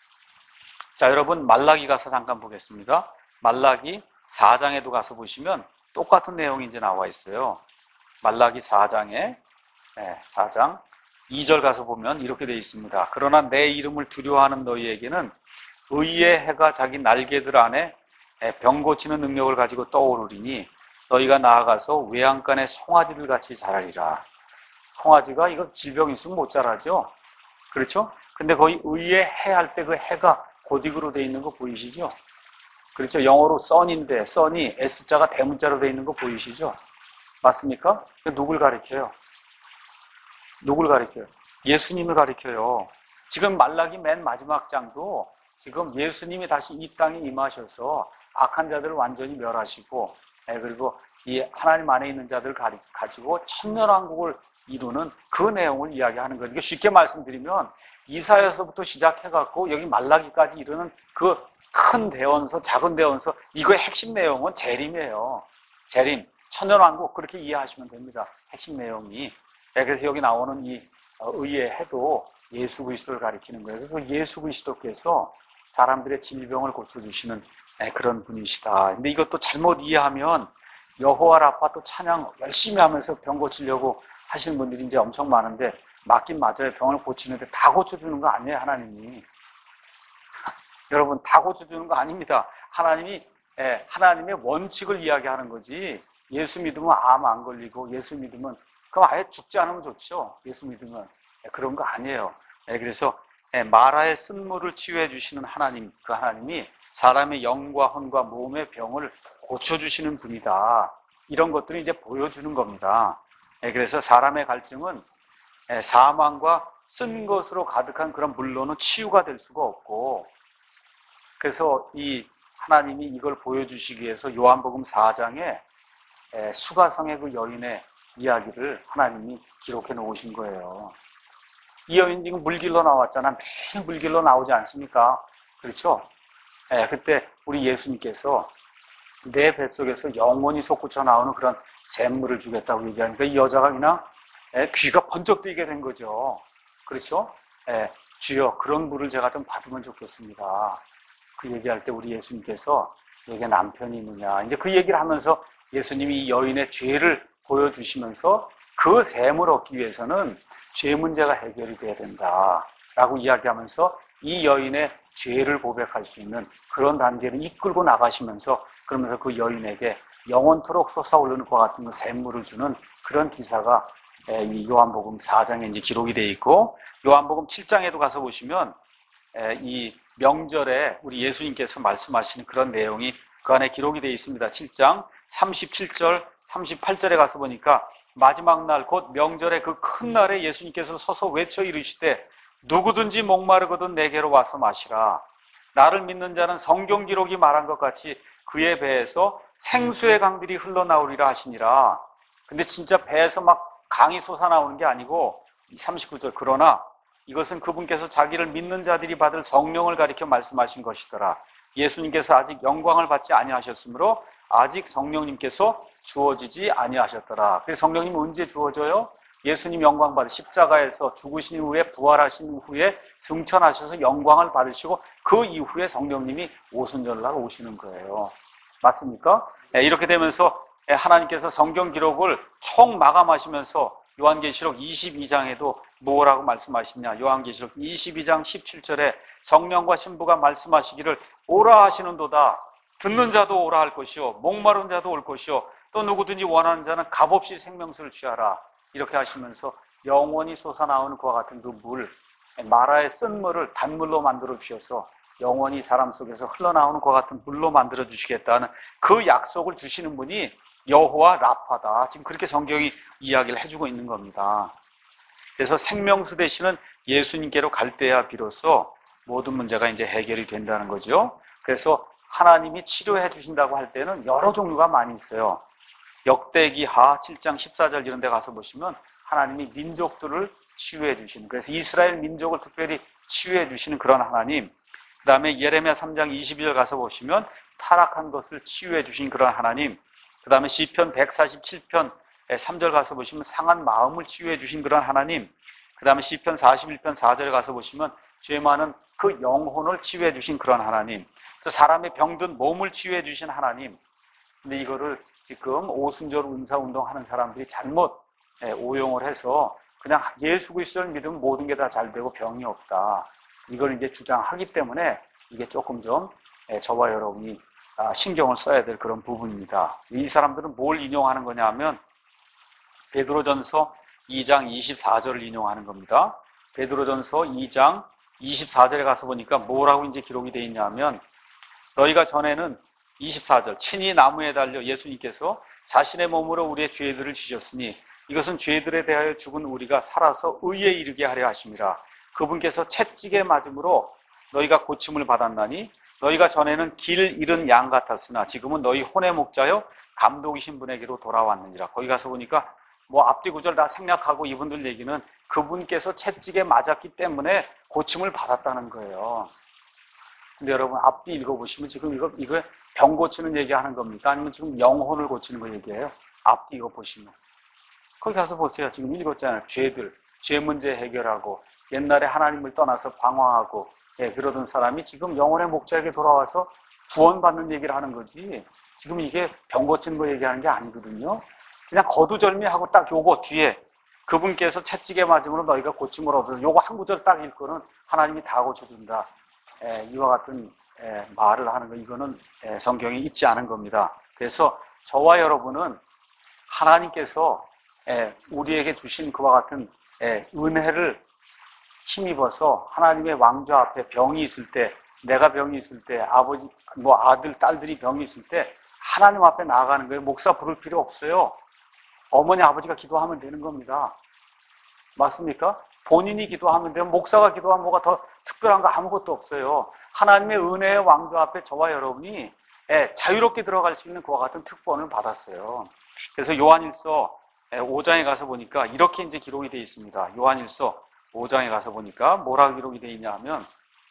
자, 여러분 말라기 가서 잠깐 보겠습니다. 말라기 사 장에도 가서 보시면 똑같은 내용이 이제 나와 있어요. 말라기 사 장에 네, 사 장 이 절 가서 보면 이렇게 되어 있습니다. 그러나 내 이름을 두려워하는 너희에게는 의의 해가 자기 날개들 안에 병 고치는 능력을 가지고 떠오르리니 너희가 나아가서 외양간의 송아지들 같이 자라리라. 송아지가 이거 질병이 있으면 못 자라죠. 그렇죠? 근데 거기 의의 해 할 때 그 해가 고딕으로 되어 있는 거 보이시죠? 그렇죠? 영어로 sun인데 sun이 S자가 대문자로 되어 있는 거 보이시죠? 맞습니까? 누굴 가리켜요? 누굴 가리켜요? 예수님을 가리켜요. 지금 말라기 맨 마지막 장도 지금 예수님이 다시 이 땅에 임하셔서 악한 자들을 완전히 멸하시고 그리고 이 하나님 안에 있는 자들을 가지고 천년왕국을 이루는 그 내용을 이야기하는 거예요. 쉽게 말씀드리면 이사야서부터 시작해갖고 여기 말라기까지 이르는 그 큰 대원서, 작은 대원서, 이거의 핵심 내용은 재림이에요. 재림, 천년왕국, 그렇게 이해하시면 됩니다. 핵심 내용이. 그래서 여기 나오는 이 의의 해도 예수 그리스도를 가리키는 거예요. 그래서 예수 그리스도께서 사람들의 질병을 고쳐주시는 그런 분이시다. 근데 이것도 잘못 이해하면 여호와 라파 또 찬양 열심히 하면서 병 고치려고 하시는 분들이 이제 엄청 많은데 맞긴 맞아요. 병을 고치는데 다 고쳐주는 거 아니에요, 하나님이. 여러분, 다 고쳐주는 거 아닙니다. 하나님이, 예, 하나님의 원칙을 이야기하는 거지. 예수 믿으면 암 안 걸리고, 예수 믿으면, 그럼 아예 죽지 않으면 좋죠. 예수 믿으면. 예, 그런 거 아니에요. 예, 그래서, 예, 마라의 쓴물을 치유해 주시는 하나님, 그 하나님이 사람의 영과 혼과 몸의 병을 고쳐주시는 분이다. 이런 것들을 이제 보여주는 겁니다. 예, 그래서 사람의 갈증은 예, 사망과 쓴 것으로 가득한 그런 물로는 치유가 될 수가 없고, 그래서 이 하나님이 이걸 보여주시기 위해서 요한복음 사 장에 수가성의 그 여인의 이야기를 하나님이 기록해 놓으신 거예요. 이 여인 지금 물길로 나왔잖아. 매일 물길로 나오지 않습니까? 그렇죠? 예, 그때 우리 예수님께서 내 뱃속에서 영원히 솟구쳐 나오는 그런 샘물을 주겠다고 얘기하니까 이 여자가 그냥 예, 귀가 번쩍 뜨이게 된 거죠. 그렇죠? 예, 주여 그런 물을 제가 좀 받으면 좋겠습니다. 그 얘기할 때 우리 예수님께서 내게 남편이 있느냐. 이제 그 얘기를 하면서 예수님이 이 여인의 죄를 보여주시면서 그 샘을 얻기 위해서는 죄 문제가 해결이 돼야 된다. 라고 이야기하면서 이 여인의 죄를 고백할 수 있는 그런 단계를 이끌고 나가시면서 그러면서 그 여인에게 영원토록 솟아오르는 것 같은 그 샘물을 주는 그런 기사가 이 요한복음 사 장에 이제 기록이 되어 있고 요한복음 칠 장에도 가서 보시면 이 명절에 우리 예수님께서 말씀하시는 그런 내용이 그 안에 기록이 되어 있습니다. 칠 장 삼십칠 절, 삼십팔 절에 가서 보니까 마지막 날 곧 명절의 그 큰 날에 예수님께서 서서 외쳐 이르시되 누구든지 목마르거든 내게로 와서 마시라. 나를 믿는 자는 성경 기록이 말한 것 같이 그의 배에서 생수의 강들이 흘러나오리라 하시니라. 근데 진짜 배에서 막 강이 솟아나오는 게 아니고 삼십구 절 그러나 이것은 그분께서 자기를 믿는 자들이 받을 성령을 가리켜 말씀하신 것이더라. 예수님께서 아직 영광을 받지 아니하셨으므로 아직 성령님께서 주어지지 아니하셨더라. 그래서 성령님은 언제 주어져요? 예수님 영광 받으 십자가에서 죽으신 후에 부활하신 후에 승천하셔서 영광을 받으시고 그 이후에 성령님이 오순절날 오시는 거예요. 맞습니까? 이렇게 되면서 하나님께서 성경 기록을 총 마감하시면서 요한계시록 이십이 장에도 뭐라고 말씀하시냐. 요한계시록 이십이 장 십칠 절에 성령과 신부가 말씀하시기를 오라 하시는도다. 듣는 자도 오라 할 것이요 목마른 자도 올 것이요 또 누구든지 원하는 자는 값없이 생명수를 취하라. 이렇게 하시면서 영원히 솟아나오는 그와 같은 그 물, 마라의 쓴 물을 단물로 만들어 주셔서 영원히 사람 속에서 흘러나오는 그와 같은 물로 만들어 주시겠다는 그 약속을 주시는 분이 여호와 라파다. 지금 그렇게 성경이 이야기를 해주고 있는 겁니다. 그래서 생명수 되시는 예수님께로 갈 때야 비로소 모든 문제가 이제 해결이 된다는 거죠. 그래서 하나님이 치료해 주신다고 할 때는 여러 종류가 많이 있어요. 역대기하 칠 장 십사 절 이런 데 가서 보시면 하나님이 민족들을 치유해 주시는, 그래서 이스라엘 민족을 특별히 치유해 주시는 그런 하나님, 그 다음에 예레미야 삼 장 이십이 절 가서 보시면 타락한 것을 치유해 주신 그런 하나님, 그 다음에 시편 백사십칠 편 삼 절 가서 보시면 상한 마음을 치유해 주신 그런 하나님, 그 다음에 시편 사십일 편 사 절 가서 보시면 죄 많은 그 영혼을 치유해 주신 그런 하나님, 사람의 병든 몸을 치유해 주신 하나님. 근데 이거를 지금 오순절 은사운동 하는 사람들이 잘못 오용을 해서 그냥 예수 그리스도를 믿으면 모든 게 다 잘 되고 병이 없다, 이걸 이제 주장하기 때문에 이게 조금 좀 저와 여러분이 신경을 써야 될 그런 부분입니다. 이 사람들은 뭘 인용하는 거냐 하면 베드로전서 이 장 이십사 절을 인용하는 겁니다. 베드로전서 이 장 이십사 절에 가서 보니까 뭐라고 이제 기록이 되어 있냐면, 너희가 전에는 이십사 절, 친히 나무에 달려 예수님께서 자신의 몸으로 우리의 죄들을 지셨으니 이것은 죄들에 대하여 죽은 우리가 살아서 의에 이르게 하려 하심이라. 그분께서 채찍에 맞음으로 너희가 고침을 받았나니 너희가 전에는 길 잃은 양 같았으나 지금은 너희 혼의 목자여 감독이신 분에게로 돌아왔느니라. 거기 가서 보니까 뭐 앞뒤 구절 다 생략하고 이분들 얘기는 그분께서 채찍에 맞았기 때문에 고침을 받았다는 거예요. 근데 여러분 앞뒤 읽어보시면 지금 이거, 이거 병 고치는 얘기하는 겁니까? 아니면 지금 영혼을 고치는 거 얘기해요? 앞뒤 이거 보시면. 거기 가서 보세요. 지금 읽었잖아요. 죄들, 죄 문제 해결하고 옛날에 하나님을 떠나서 방황하고 예, 그러던 사람이 지금 영혼의 목자에게 돌아와서 구원받는 얘기를 하는 거지, 지금 이게 병 고치는 거 얘기하는 게 아니거든요. 그냥 거두절미하고 딱 요거 뒤에 그분께서 채찍에 맞음으로 너희가 고침을 얻어서 요거 한 구절 딱 읽고는 하나님이 다 고쳐준다, 에, 이와 같은 에, 말을 하는 거, 이거는 에, 성경에 있지 않은 겁니다. 그래서 저와 여러분은 하나님께서 에, 우리에게 주신 그와 같은 에, 은혜를 힘입어서 하나님의 왕좌 앞에 병이 있을 때, 내가 병이 있을 때, 아버지, 뭐 아들, 딸들이 병이 있을 때 하나님 앞에 나아가는 거예요. 목사 부를 필요 없어요. 어머니, 아버지가 기도하면 되는 겁니다. 맞습니까? 본인이 기도하면 돼요. 목사가 기도하면 뭐가 더 특별한 거 아무것도 없어요. 하나님의 은혜의 왕좌 앞에 저와 여러분이 자유롭게 들어갈 수 있는 그와 같은 특권을 받았어요. 그래서 요한일서 오 장에 가서 보니까 이렇게 이제 기록이 되어 있습니다. 요한일서 오 장에 가서 보니까 뭐라고 기록이 되어 있냐 하면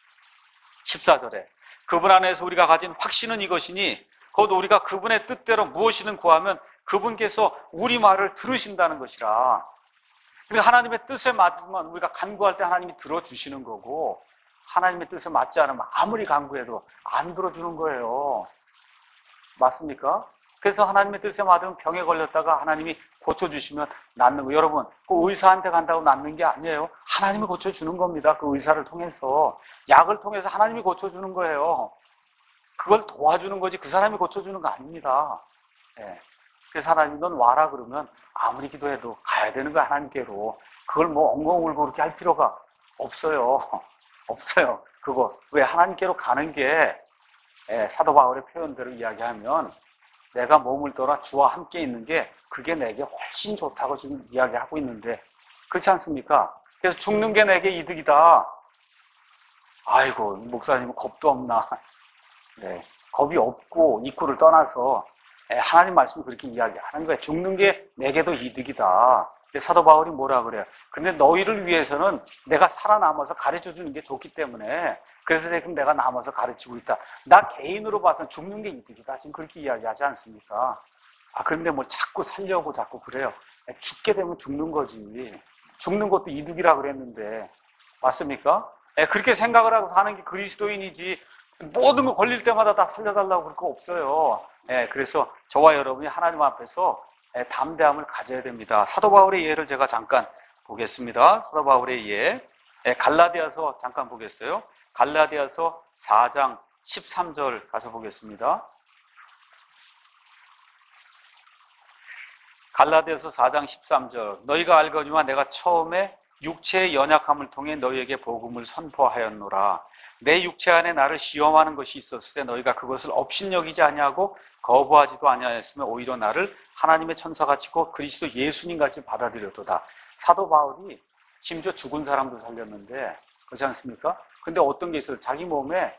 십사 절에 그분 안에서 우리가 가진 확신은 이것이니 곧 우리가 그분의 뜻대로 무엇이든 구하면 그분께서 우리 말을 들으신다는 것이라. 그러니까 하나님의 뜻에 맞으면 우리가 간구할 때 하나님이 들어주시는 거고, 하나님의 뜻에 맞지 않으면 아무리 간구해도 안 들어주는 거예요. 맞습니까? 그래서 하나님의 뜻에 맞으면 병에 걸렸다가 하나님이 고쳐주시면 낫는 거예요. 여러분, 그 의사한테 간다고 낫는 게 아니에요. 하나님이 고쳐주는 겁니다. 그 의사를 통해서. 약을 통해서 하나님이 고쳐주는 거예요. 그걸 도와주는 거지 그 사람이 고쳐주는 거 아닙니다. 예. 그래서 하나님이 넌 와라 그러면 아무리 기도해도 가야 되는 거야, 하나님께로. 그걸 뭐 엉엉 울고 그렇게 할 필요가 없어요. 없어요. 그거 왜 하나님께로 가는 게, 예, 사도 바울의 표현대로 이야기하면 내가 몸을 떠나 주와 함께 있는 게 그게 내게 훨씬 좋다고 지금 이야기하고 있는데, 그렇지 않습니까? 그래서 죽는 게 내게 이득이다. 아이고, 목사님은 겁도 없나. 네, 겁이 없고 입구를 떠나서 하나님 말씀을 그렇게 이야기하는 거예요. 죽는 게 내게도 이득이다. 사도 바울이 뭐라 그래요? 근데 너희를 위해서는 내가 살아남아서 가르쳐주는 게 좋기 때문에 그래서 지금 내가 남아서 가르치고 있다. 나 개인으로 봐서는 죽는 게 이득이다. 지금 그렇게 이야기하지 않습니까? 아, 그런데 뭐 자꾸 살려고 자꾸 그래요. 죽게 되면 죽는 거지. 죽는 것도 이득이라 그랬는데. 맞습니까? 그렇게 생각을 하고 사는 게 그리스도인이지. 모든 거 걸릴 때마다 다 살려달라고 그럴 거 없어요. 예, 그래서 저와 여러분이 하나님 앞에서 예, 담대함을 가져야 됩니다. 사도 바울의 예를 제가 잠깐 보겠습니다. 사도 바울의 예, 예 갈라디아서 잠깐 보겠어요. 갈라디아서 사 장 십삼 절 가서 보겠습니다. 갈라디아서 사 장 십삼 절 너희가 알거니와 내가 처음에 육체의 연약함을 통해 너희에게 복음을 선포하였노라. 내 육체 안에 나를 시험하는 것이 있었을 때 너희가 그것을 업신여기지 아니하고 거부하지도 아니하였으며 오히려 나를 하나님의 천사같이 곧 그리스도 예수님같이 받아들였도다. 사도 바울이 심지어 죽은 사람도 살렸는데, 그렇지 않습니까? 근데 어떤 게 있어요? 자기 몸에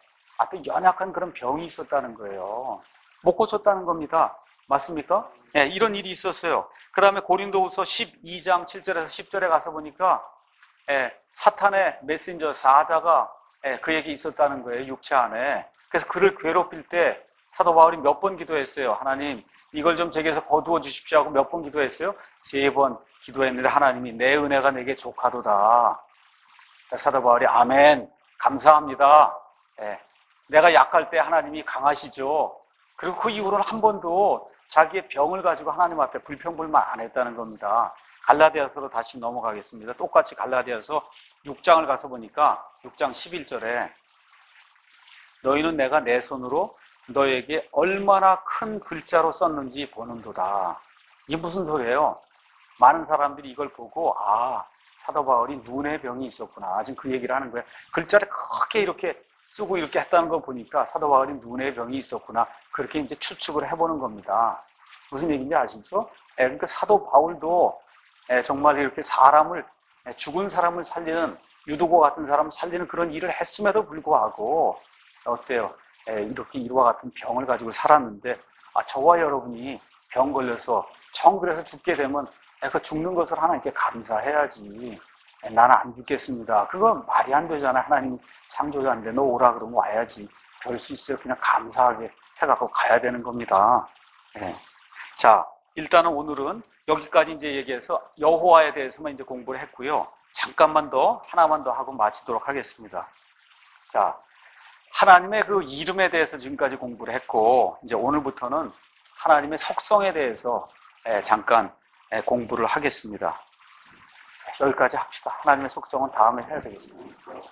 아주 연약한 그런 병이 있었다는 거예요. 못 고쳤다는 겁니다. 맞습니까? 네, 이런 일이 있었어요. 그 다음에 고린도후서 십이 장 칠 절에서 십 절에 가서 보니까 예, 사탄의 메신저 사자가 예, 그에게 있었다는 거예요. 육체 안에. 그래서 그를 괴롭힐 때 사도 바울이 몇 번 기도했어요. 하나님 이걸 좀 제게서 거두어 주십시오 하고 몇 번 기도했어요? 세 번 기도했는데 하나님이 내 은혜가 내게 족하도다. 사도 바울이 아멘 감사합니다. 예, 내가 약할 때 하나님이 강하시죠. 그리고 그 이후로는 한 번도 자기의 병을 가지고 하나님 앞에 불평불만 안 했다는 겁니다. 갈라디아서로 다시 넘어가겠습니다. 똑같이 갈라디아서 육 장을 가서 보니까 육 장 십일 절에 너희는 내가 내 손으로 너에게 얼마나 큰 글자로 썼는지 보는도다. 이게 무슨 소리예요? 많은 사람들이 이걸 보고 아 사도 바울이 눈의 병이 있었구나. 지금 그 얘기를 하는 거예요. 글자를 크게 이렇게 쓰고 이렇게 했다는 거 보니까 사도 바울이 눈의 병이 있었구나. 그렇게 이제 추측을 해보는 겁니다. 무슨 얘기인지 아시죠? 예, 그러니까 사도 바울도 예, 정말 이렇게 사람을 예, 죽은 사람을 살리는 유두고 같은 사람을 살리는 그런 일을 했음에도 불구하고 어때요? 예, 이렇게 이와 같은 병을 가지고 살았는데 아 저와 여러분이 병 걸려서 정 그래서 죽게 되면 예, 그 죽는 것을 하나님께 감사해야지. 예, 나는 안 죽겠습니다. 그건 말이 안 되잖아요. 하나님 창조자인데 너 오라 그러면 와야지. 별 수 있어요. 그냥 감사하게 해갖고 가야 되는 겁니다. 예. 자, 일단은 오늘은 여기까지 이제 얘기해서 여호와에 대해서만 이제 공부를 했고요. 잠깐만 더, 하나만 더 하고 마치도록 하겠습니다. 자, 하나님의 그 이름에 대해서 지금까지 공부를 했고, 이제 오늘부터는 하나님의 속성에 대해서 잠깐 공부를 하겠습니다. 여기까지 합시다. 하나님의 속성은 다음에 해야 되겠습니다.